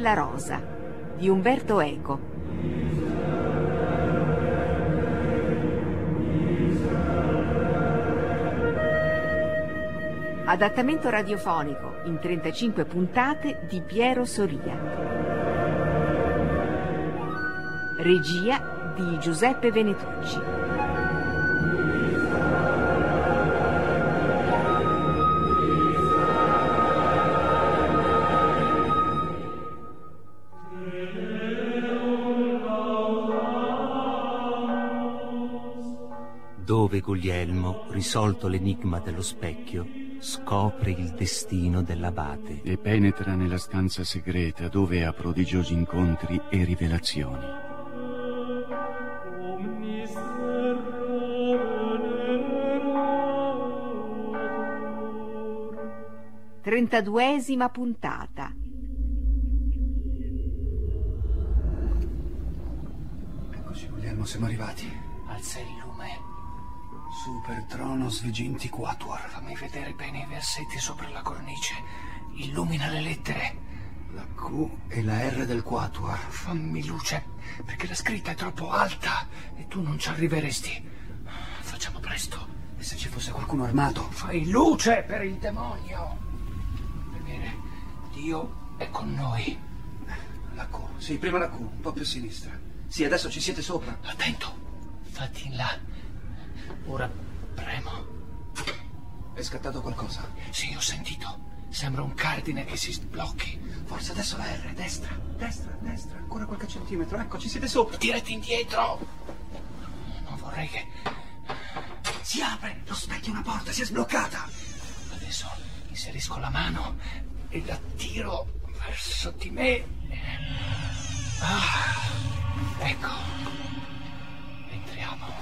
della rosa di Umberto Eco. Adattamento radiofonico in 35 puntate di Piero Soria. Regia di Giuseppe Venetucci. Dove Guglielmo, risolto l'enigma dello specchio, scopre il destino dell'abate e penetra nella stanza segreta dove ha prodigiosi incontri e rivelazioni. Trentaduesima puntata. Eccoci, Guglielmo, siamo arrivati. Alza il lume. Super Tronos Viginti Quatuor. Fammi vedere bene i versetti sopra la cornice. Illumina le lettere. La Q e la R del Quatuor. Fammi luce, perché la scritta è troppo alta e tu non ci arriveresti. Facciamo presto. E se ci fosse qualcuno armato? Fai luce per il demonio. Bene, Dio è con noi. La Q. Sì, prima la Q, un po' più a sinistra. Sì, adesso ci siete sopra. Attento. Fatti in là. Ora premo. È scattato qualcosa? Sì, ho sentito. Sembra un cardine che si sblocchi. Forse adesso la R, destra, destra, destra. Ancora qualche centimetro. Ecco, ci siete sopra. Tirati indietro. Non vorrei che... Si apre! Lo specchio è una porta, si è sbloccata. Adesso inserisco la mano e la tiro verso di me. Ecco. Entriamo.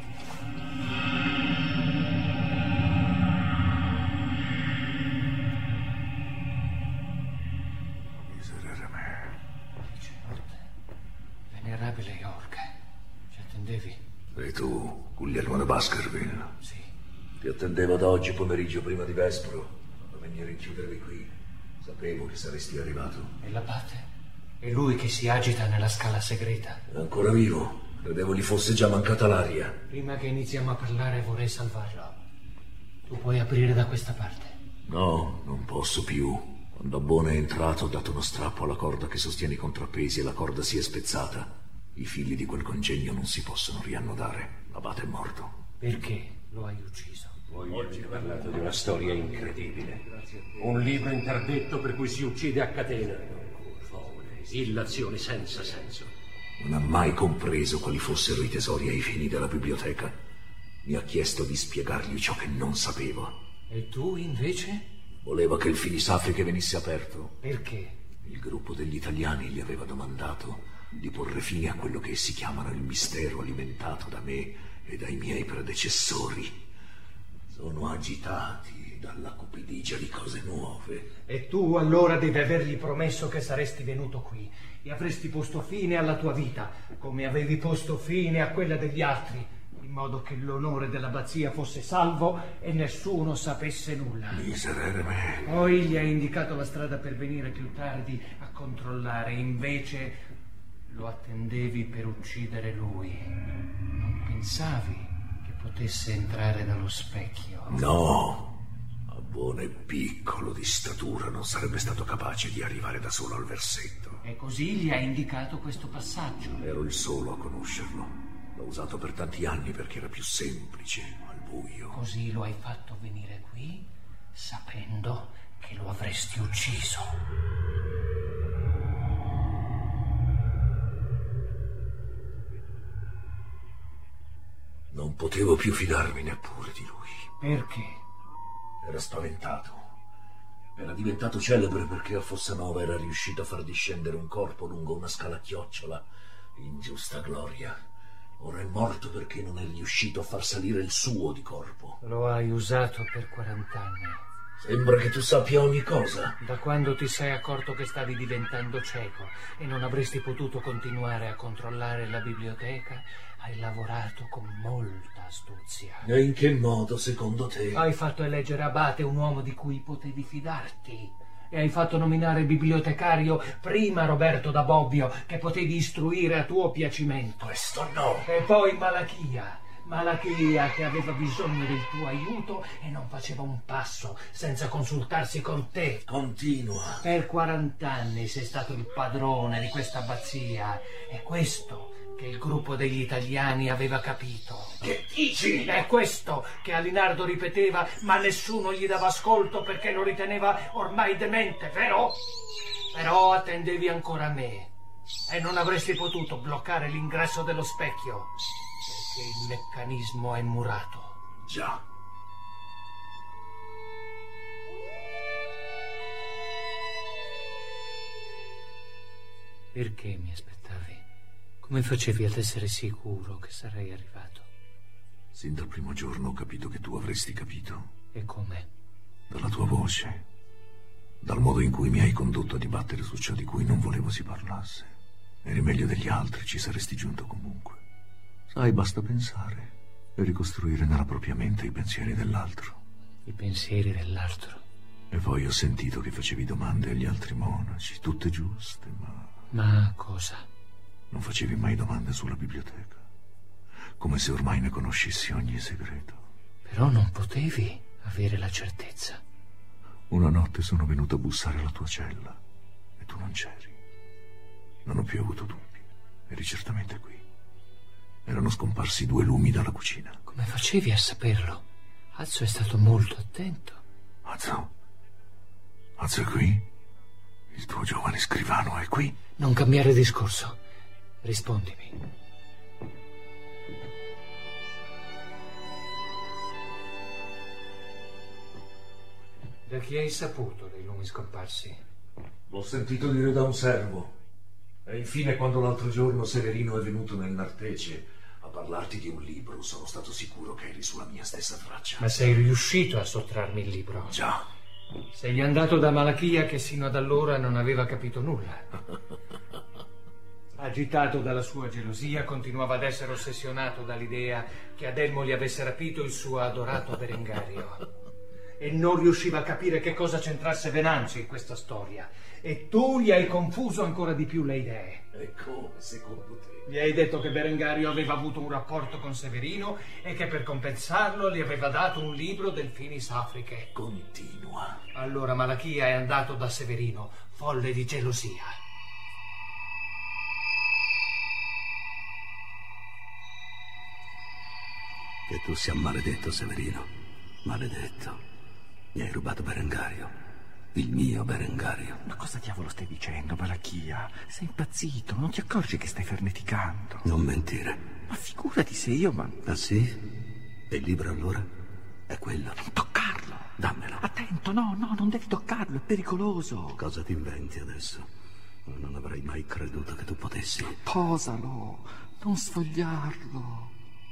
Venerabile York, ci attendevi? E tu, Guglielmo de Baskerville? Sì. Ti attendevo da oggi pomeriggio prima di Vespro, quando veni a rinchiudermi qui. Sapevo che saresti arrivato. E l'abate? È lui che si agita nella scala segreta. È ancora vivo. Credevo gli fosse già mancata l'aria. Prima che iniziamo a parlare vorrei salvarlo. Tu puoi aprire da questa parte? No, non posso più. Quando Abbone è entrato ho dato uno strappo alla corda che sostiene i contrappesi e la corda si è spezzata. I fili di quel congegno non si possono riannodare. L'abate è morto. Perché lo hai ucciso? Voi avete parlato di una storia incredibile. Un libro interdetto per cui si uccide a catena. Follia, esillazioni senza senso. Non ha mai compreso quali fossero i tesori ai fini della biblioteca. Mi ha chiesto di spiegargli ciò che non sapevo. E tu, invece? Voleva che il Filisafriche venisse aperto. Perché? Il gruppo degli italiani gli aveva domandato di porre fine a quello che essi chiamano il mistero alimentato da me e dai miei predecessori. Sono agitati dalla cupidigia di cose nuove. E tu allora devi avergli promesso che saresti venuto qui e avresti posto fine alla tua vita, come avevi posto fine a quella degli altri, in modo che l'onore dell'abbazia fosse salvo e nessuno sapesse nulla. Miserere me. Poi gli hai indicato la strada per venire più tardi a controllare, invece lo attendevi per uccidere lui. Non pensavi che potesse entrare dallo specchio? No. Abbone piccolo di statura non sarebbe stato capace di arrivare da solo al versetto. E così gli hai indicato questo passaggio. Ero il solo a conoscerlo. L'ho usato per tanti anni perché era più semplice, al buio. Così lo hai fatto venire qui, sapendo che lo avresti ucciso. Non potevo più fidarmi neppure di lui. Perché? Era spaventato. Era diventato celebre perché a Fossa Nova era riuscito a far discendere un corpo lungo una scala a chiocciola in giusta gloria. Ora è morto perché non è riuscito a far salire il suo di corpo. Lo hai usato per 40 anni. Sembra che tu sappia ogni cosa. Da quando ti sei accorto che stavi diventando cieco e non avresti potuto continuare a controllare la biblioteca, hai lavorato con molta astuzia. E in che modo, secondo te? Hai fatto eleggere abate un uomo di cui potevi fidarti. e hai fatto nominare bibliotecario prima Roberto da Bobbio, che potevi istruire a tuo piacimento. Questo no. E poi Malachia che aveva bisogno del tuo aiuto e non faceva un passo senza consultarsi con te. Continua. Per 40 anni sei stato il padrone di questa abbazia. È questo che il gruppo degli italiani aveva capito. Che dici? È questo che Alinardo ripeteva, ma nessuno gli dava ascolto perché lo riteneva ormai demente, vero? Però attendevi ancora me e non avresti potuto bloccare l'ingresso dello specchio perché il meccanismo è murato. Già. Perché mi aspettavi? Come facevi ad essere sicuro che sarei arrivato? Sin dal primo giorno ho capito che tu avresti capito. E come? Dalla tua voce, dal modo in cui mi hai condotto a dibattere su ciò di cui non volevo si parlasse. Eri meglio degli altri, ci saresti giunto comunque. Sai, basta pensare e ricostruire nella propria mente i pensieri dell'altro. I pensieri dell'altro? E poi ho sentito che facevi domande agli altri monaci, tutte giuste, ma... Ma cosa? Non facevi mai domande sulla biblioteca, come se ormai ne conoscessi ogni segreto. Però non potevi avere la certezza. Una notte sono venuto a bussare alla tua cella e tu non c'eri. Non ho più avuto dubbi, eri certamente qui. Erano scomparsi 2 lumi dalla cucina. Come facevi a saperlo? Azzo è stato molto attento. Azzo? Azzo è qui? Il tuo giovane scrivano è qui? Non cambiare discorso. Rispondimi. Da chi hai saputo dei lumi scomparsi? L'ho sentito dire da un servo. E infine, quando l'altro giorno Severino è venuto nel Nartece a parlarti di un libro, sono stato sicuro che eri sulla mia stessa traccia. Ma sei riuscito a sottrarmi il libro? Già. Sei andato da Malachia che sino ad allora non aveva capito nulla. Agitato dalla sua gelosia, continuava ad essere ossessionato dall'idea che Adelmo gli avesse rapito il suo adorato Berengario. E non riusciva a capire che cosa c'entrasse Venancio in questa storia. E tu gli hai confuso ancora di più le idee. E come, secondo te? Gli hai detto che Berengario aveva avuto un rapporto con Severino e che per compensarlo gli aveva dato un libro del Finis Africae. Continua. Allora Malachia è andato da Severino, folle di gelosia. Che tu sia maledetto, Severino. Maledetto. Mi hai rubato Berengario. Il mio Berengario. Ma cosa diavolo stai dicendo, Malachia? Sei impazzito, non ti accorgi che stai ferneticando? Non mentire. Ma figurati se io, ma... Ah sì? E il libro allora? È quello? Non toccarlo! Dammelo. Attento, no, non devi toccarlo, è pericoloso. Cosa ti inventi adesso? Non avrei mai creduto che tu potessi. Posalo, non sfogliarlo.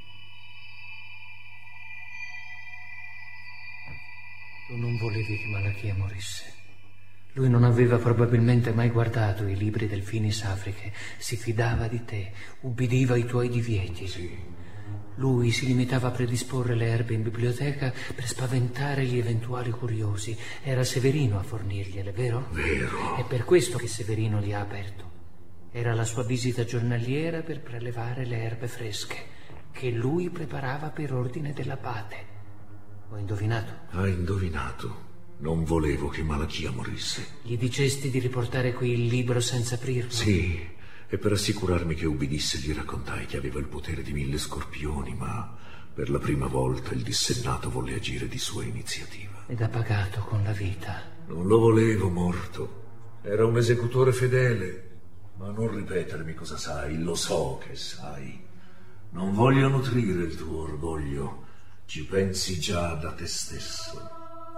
Tu non volevi che Malachia morisse. Lui non aveva probabilmente mai guardato i libri del Finis Africae, si fidava di te, ubbidiva ai tuoi divieti. Sì. Lui si limitava a predisporre le erbe in biblioteca per spaventare gli eventuali curiosi. Era Severino a fornirgliele, vero? Vero. È per questo che Severino li ha aperto. Era la sua visita giornaliera per prelevare le erbe fresche, che lui preparava per ordine dell'abate. Ho indovinato? Hai indovinato. Non volevo che Malachia morisse. Gli dicesti di riportare qui il libro senza aprirlo? Sì, e per assicurarmi che ubbidisse gli raccontai che aveva il potere di 1000 scorpioni, ma per la prima volta il dissennato volle agire di sua iniziativa. Ed ha pagato con la vita. Non lo volevo morto. Era un esecutore fedele. Ma non ripetermi cosa sai, lo so che sai. Non voglio nutrire il tuo orgoglio. Ci pensi già da te stesso.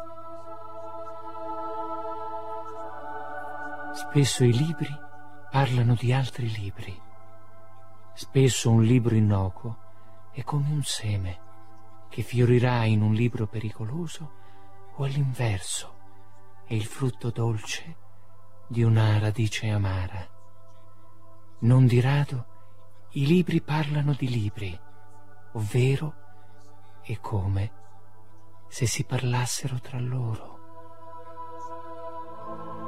Spesso i libri parlano di altri libri. Spesso un libro innocuo è come un seme che fiorirà in un libro pericoloso o all'inverso è il frutto dolce di una radice amara. Non di rado i libri parlano di libri, ovvero e come se si parlassero tra loro.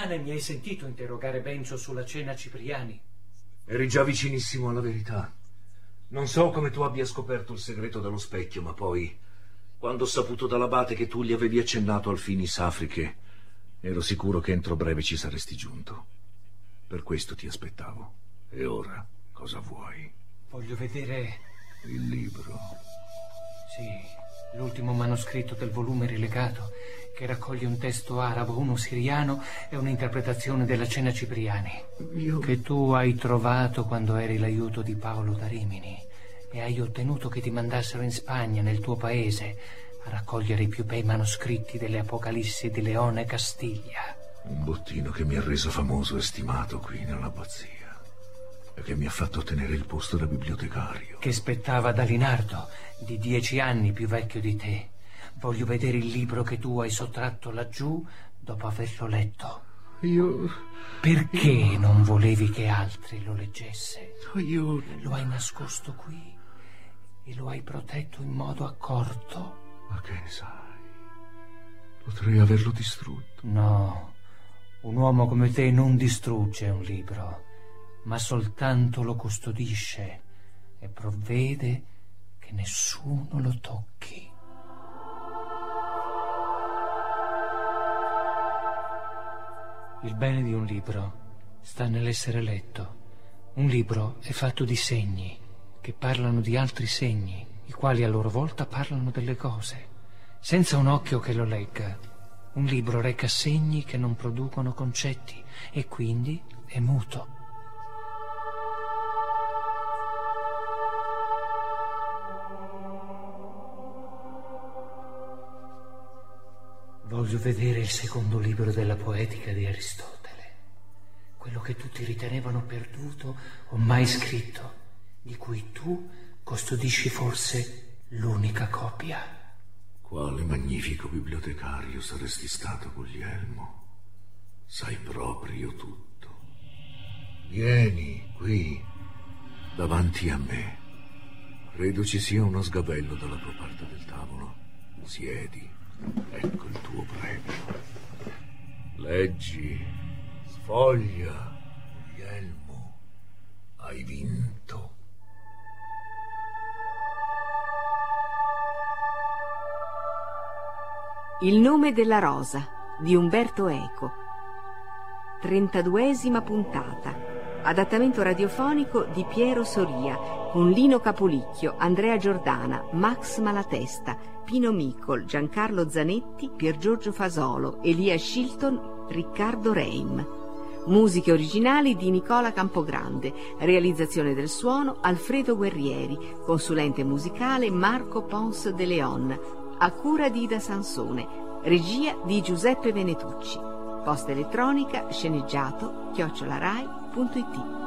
settimane mi hai sentito interrogare Bencio sulla cena Cipriani. Eri già vicinissimo alla verità. Non so come tu abbia scoperto il segreto dello specchio, ma poi, quando ho saputo dall'abate che tu gli avevi accennato al Finis Afriche, ero sicuro che entro breve ci saresti giunto. Per questo ti aspettavo. E ora, cosa vuoi? Voglio vedere... Il libro. Sì, l'ultimo manoscritto del volume rilegato, che raccoglie un testo arabo, uno siriano e un'interpretazione della cena Cipriani. Che tu hai trovato quando eri l'aiuto di Paolo da Rimini e hai ottenuto che ti mandassero in Spagna, nel tuo paese, a raccogliere i più bei manoscritti delle Apocalissi di Leone e Castiglia. Un bottino che mi ha reso famoso e stimato qui nell'abbazia e che mi ha fatto ottenere il posto da bibliotecario. Che spettava ad Alinardo, di 10 anni più vecchio di te. Voglio vedere il libro che tu hai sottratto laggiù dopo averlo letto. Perché non volevi che altri lo leggesse? Lo hai nascosto qui e lo hai protetto in modo accorto. Ma che ne sai? Potrei averlo distrutto. No, un uomo come te non distrugge un libro, ma soltanto lo custodisce e provvede che nessuno lo tocchi. Il bene di un libro sta nell'essere letto. Un libro è fatto di segni che parlano di altri segni, i quali a loro volta parlano delle cose. Senza un occhio che lo legga, un libro reca segni che non producono concetti e quindi è muto. Voglio vedere il secondo libro della poetica di Aristotele, quello che tutti ritenevano perduto o mai scritto, di cui tu custodisci forse l'unica copia. Quale magnifico bibliotecario saresti stato, Guglielmo. Sai proprio tutto. Vieni qui, davanti a me. Credo ci sia uno sgabello dalla tua parte del tavolo. Siedi. Ecco il tuo premio. Leggi, sfoglia, Guglielmo. Hai vinto. Il nome della rosa di Umberto Eco. 32esima puntata. Adattamento radiofonico di Piero Soria con Lino Capolicchio, Andrea Giordana, Max Malatesta, Pino Micol, Giancarlo Zanetti, Piergiorgio Fasolo, Elia Shilton, Riccardo Reim. Musiche originali di Nicola Campogrande. Realizzazione del suono Alfredo Guerrieri. Consulente musicale Marco Pons de Leon. A cura di Ida Sansone. Regia di Giuseppe Venetucci. Posta elettronica sceneggiato @rai.it.